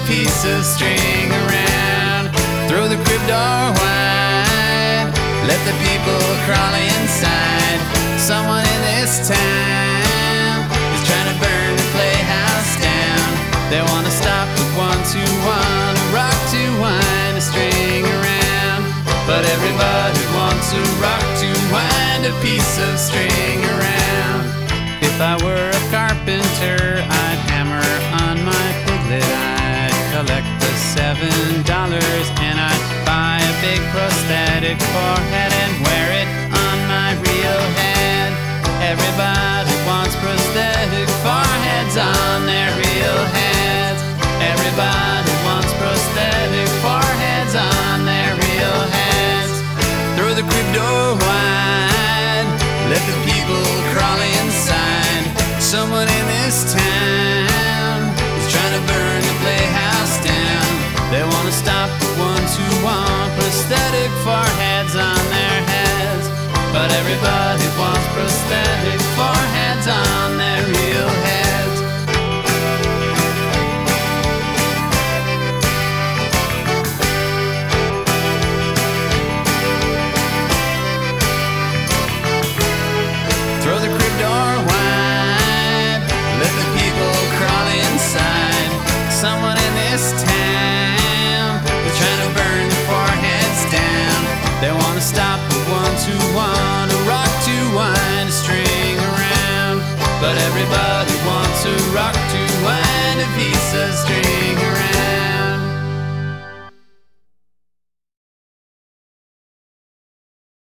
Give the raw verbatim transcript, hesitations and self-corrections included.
piece of string around. Throw the crib door wide, let the people crawl inside. Someone in this town is trying to burn the playhouse down. They wanna stop with one, two, one, a rock to wind a string around. But everybody wants a rock to wind a piece of string around. If I were a carpenter, I'd hammer on my piglet. I'd collect the seven dollars and I'd buy a big prosthetic forehead and wear it on my real head. Everybody wants prosthetic foreheads on their real heads. Everybody wants prosthetic foreheads on their real heads. Throw the crib door wide, let the people crawl inside. Someone in this town is trying to burn the playhouse down. They wanna stop with one, two, one, prosthetic foreheads on their heads. But everybody wants prosthetic